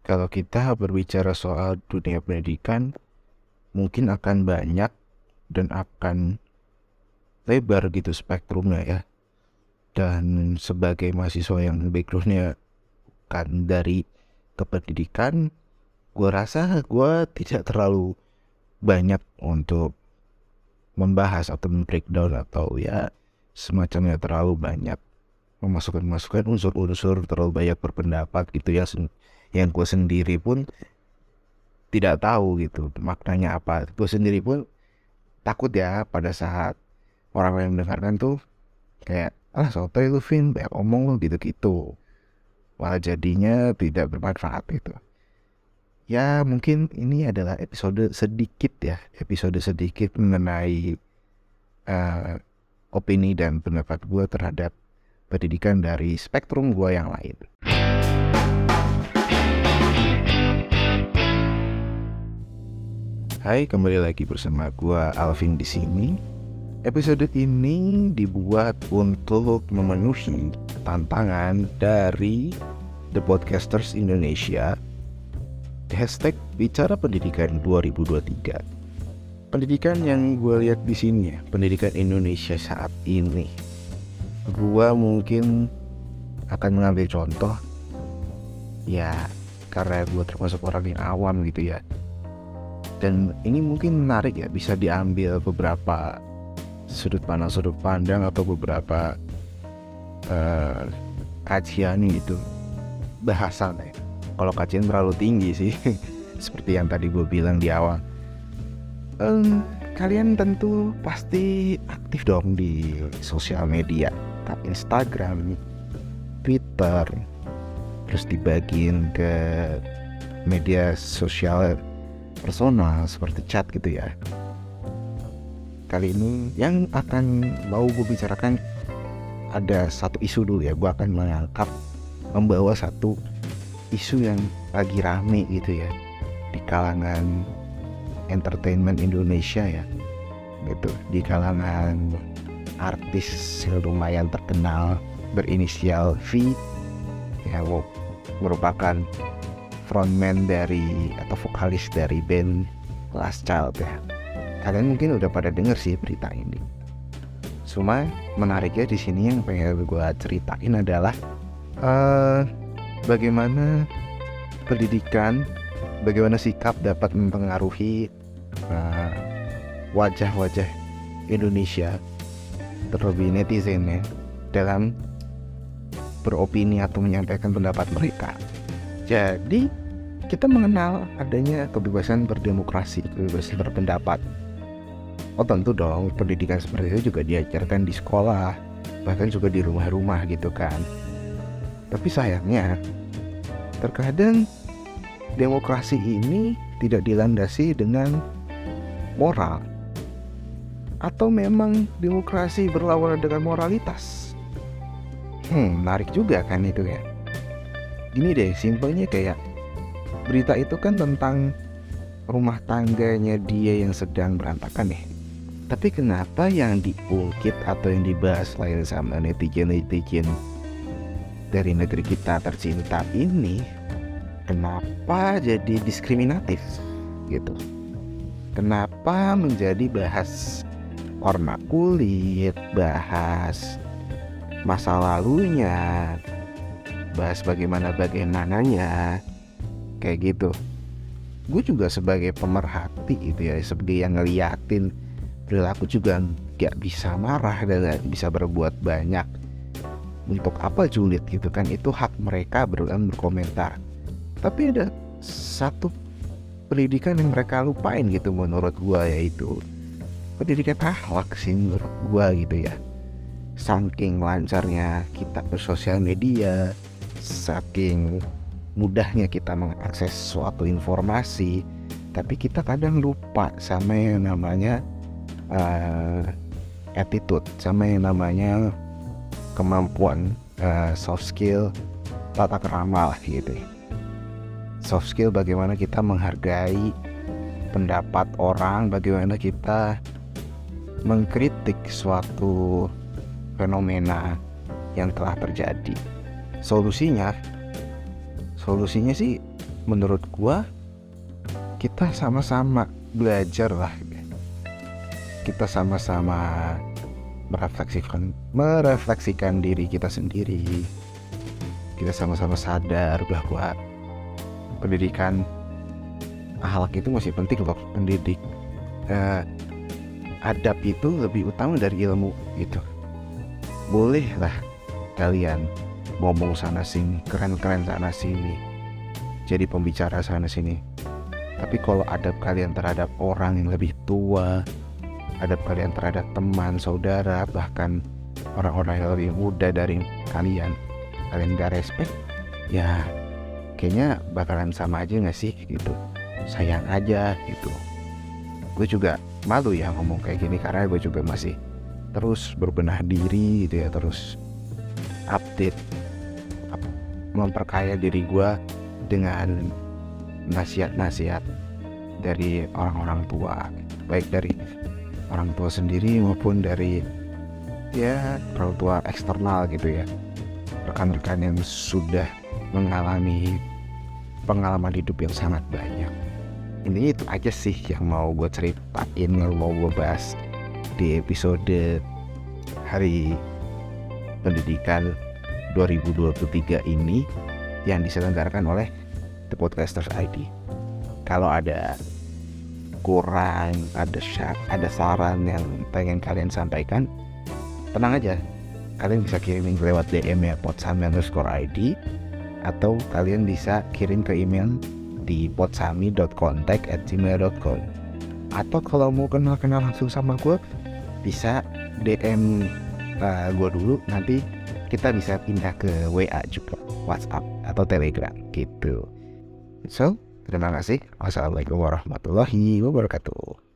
Kalau kita berbicara soal dunia pendidikan, mungkin akan banyak dan akan lebar gitu spektrumnya ya. Dan sebagai mahasiswa yang backgroundnya kan dari kependidikan, gue rasa gue tidak terlalu banyak untuk membahas atau breakdown atau ya semacamnya terlalu banyak memasukkan unsur-unsur terlalu banyak berpendapat gitu ya, yang gue sendiri pun tidak tahu gitu maknanya apa. Gue sendiri pun takut ya pada saat orang yang mendengarkan tuh kayak sotoy lu Vin, banyak omong lu gitu-gitu, malah jadinya tidak bermanfaat itu. Ya mungkin ini adalah episode sedikit mengenai opini dan pendapat gue terhadap pendidikan dari spektrum gue yang lain. Hai, kembali lagi bersama gue Alvin di sini. Episode ini dibuat untuk memenuhi tantangan dari The Podcasters Indonesia hashtag Bicara Pendidikan 2023. Pendidikan yang gue lihat di sini ya, pendidikan Indonesia saat ini, gua mungkin akan mengambil contoh ya karena gua termasuk orang yang awam gitu ya, dan ini mungkin menarik ya, bisa diambil beberapa sudut pandang atau beberapa kajian gitu bahasannya. Kalau kajian terlalu tinggi sih seperti yang tadi gue bilang di awal. Kalian tentu pasti aktif dong di sosial media, Instagram, Twitter, terus dibagiin ke media sosial personal seperti chat gitu ya. Kali ini yang akan mau gue bicarakan ada satu isu dulu ya. Gue akan membawa satu isu yang lagi rame gitu ya di kalangan entertainment Indonesia ya, gitu, di kalangan artis yang lumayan terkenal berinisial V ya, merupakan frontman dari atau vokalis dari band Last Child ya. Kalian mungkin udah pada denger sih berita ini. Cuma menariknya di sini yang pengen gue ceritain adalah bagaimana pendidikan, bagaimana sikap dapat mempengaruhi wajah-wajah Indonesia, terlebih netizennya, dalam beropini atau menyampaikan pendapat mereka. Jadi kita mengenal adanya kebebasan berdemokrasi, kebebasan berpendapat. Tentu dong pendidikan seperti itu juga diajarkan di sekolah, bahkan juga di rumah-rumah gitu kan. Tapi sayangnya terkadang demokrasi ini tidak dilandasi dengan moral, atau memang demokrasi berlawanan dengan moralitas. Menarik juga kan itu ya. Gini deh, simpelnya kayak berita itu kan tentang rumah tangganya dia yang sedang berantakan ya. Tapi kenapa yang diungkit atau yang dibahas lain sama netizen dari negeri kita tercinta ini, kenapa jadi diskriminatif gitu? Kenapa menjadi bahas warna kulit, bahas masa lalunya, bahas bagaimananya, kayak gitu. Gue juga sebagai pemerhati gitu ya, sebagai yang ngeliatin perilaku juga gak bisa marah dan gak bisa berbuat banyak. Untuk apa julid gitu kan, itu hak mereka berkomentar. Tapi ada satu pendidikan yang mereka lupain gitu menurut gua, yaitu pendidikan akhlak sih menurut gua gitu ya. Saking lancarnya kita bersosial media, saking mudahnya kita mengakses suatu informasi, tapi kita kadang lupa sama yang namanya attitude, sama yang namanya kemampuan soft skill, tata krama lah gitu ya. Soft skill bagaimana kita menghargai pendapat orang, bagaimana kita mengkritik suatu fenomena yang telah terjadi. Solusinya sih menurut gua kita sama-sama belajar lah, kita sama-sama merefleksikan diri kita sendiri. Kita sama-sama sadar bahwa pendidikan akhlak itu masih penting loh. Adab itu lebih utama dari ilmu gitu. Boleh lah kalian ngomong sana sini, keren-keren sana sini, jadi pembicara sana sini, tapi kalau adab kalian terhadap orang yang lebih tua, adab kalian terhadap teman, saudara, bahkan orang-orang yang lebih muda dari kalian gak respect, ya kayaknya bakalan sama aja gak sih gitu. Sayang aja gitu. Gue juga malu ya ngomong kayak gini karena gue juga masih terus berbenah diri gitu ya, terus update, memperkaya diri gue dengan nasihat-nasihat dari orang-orang tua, baik dari orang tua sendiri maupun dari ya orang tua eksternal gitu ya, rekan-rekan yang sudah mengalami pengalaman hidup yang sangat banyak. Ini itu aja sih yang mau gue ceritain, yang mau gue bahas di episode Hari Pendidikan 2023 ini yang diselenggarakan oleh The Podcasters ID. Kalau ada kurang, ada saran yang pengen kalian sampaikan, tenang aja, kalian bisa kirim lewat DM ya, podsami_id, atau kalian bisa kirim ke email di podsami.contact@gmail.com. Atau kalau mau kenal langsung sama gue, bisa DM gue dulu, nanti kita bisa pindah ke WA juga, WhatsApp atau Telegram gitu. So, terima kasih. Wassalamualaikum warahmatullahi wabarakatuh.